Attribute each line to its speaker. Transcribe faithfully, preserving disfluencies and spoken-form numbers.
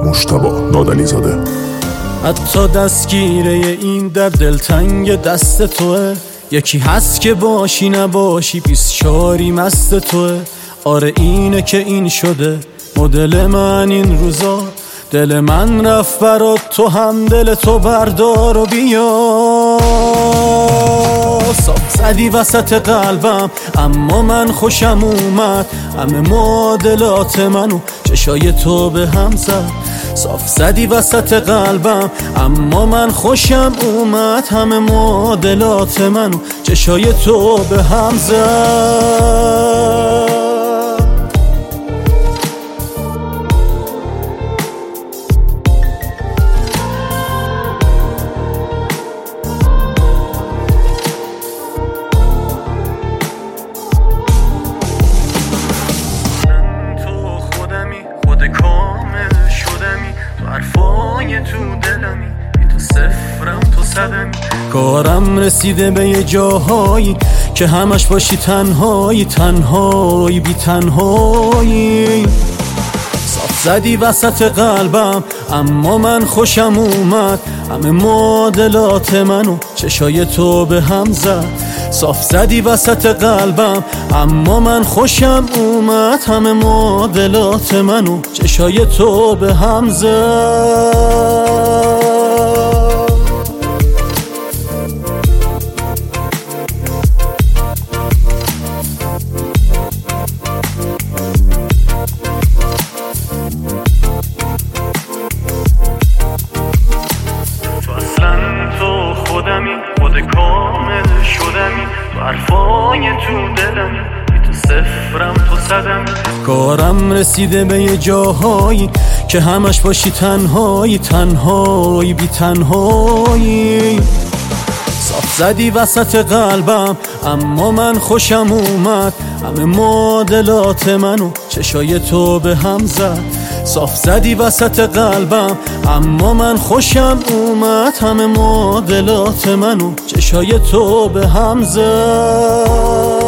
Speaker 1: مجتبی نادنی‌زاده.
Speaker 2: حتی دستگیره این در دلتنگ دست توه، یکی هست که باشی نباشی بیست چاری مست توه. آره اینه که این شده مدل من این روزا، دل من رفت برات تو هم دل تو بردار و بیا. صاف زدی وسط قلبم اما من خوشم اومد، همه معادلات منو چشای تو به هم زد. صاف زدی وسط قلبم اما من خوشم اومد، همه معادلات منو چشای تو به هم زد.
Speaker 3: کامل شدمی تو حرفای تو دلمی، بی تو صفرم تو صدمی.
Speaker 2: کارم رسیده به یه جاهایی که همش باشی تنهایی، تنهایی بی تنهایی. صاف زدی وسط قلبم اما من خوشم اومد، همه معادلات منو چشای تو به هم زد. صاف زدی وسط قلبم اما من خوشم اومد، همه معادلات منو چشای تو به هم زد.
Speaker 3: خودمی خود کامل شدمی تو حرفای تو دلمی، بی تو صفرم تو صدمی.
Speaker 2: کارم رسیده به یه جاهایی که همش باشی تنهایی، تنهایی بی تنهایی. صاف زدی وسط قلبم اما من خوشم اومد، همه معادلات منو چشای تو به هم زد. صاف زدی وسط قلبم اما من خوشم اومد، همه معادلات منو چشای تو به هم زد.